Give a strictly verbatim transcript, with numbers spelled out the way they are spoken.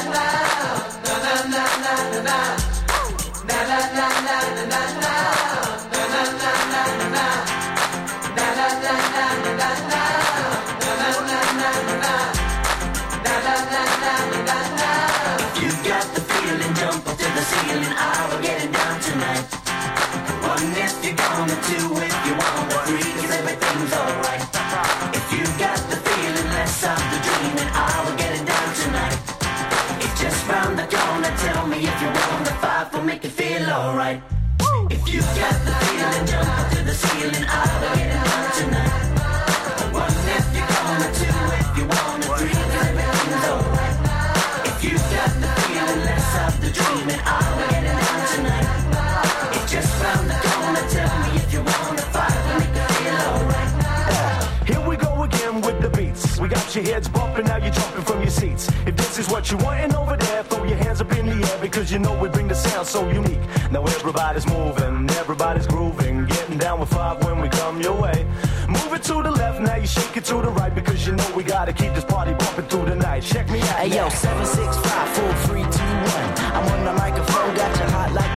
Make it feel alright. If you got the feeling, jump up to the ceiling. I'll get it done tonight. One if you're gonna, two if you wanna, three 'cause everything's alright. If you got the feeling, let's have the dreaming. I'll get it done tonight. It's just round the corner. Tell me if you wanna fight. Make it feel alright. Here we go again with the beats. We got your heads bumping, now you're jumping from your seats. If this is what you wantin' over there, throw your hands up in the air because you know we bring the sound so unique. Now everybody's moving, everybody's grooving, getting down with five when we come your way. Move it to the left, now you shake it to the right because you know we gotta keep this party bumping through the night. Check me out. Hey yo, seven six five.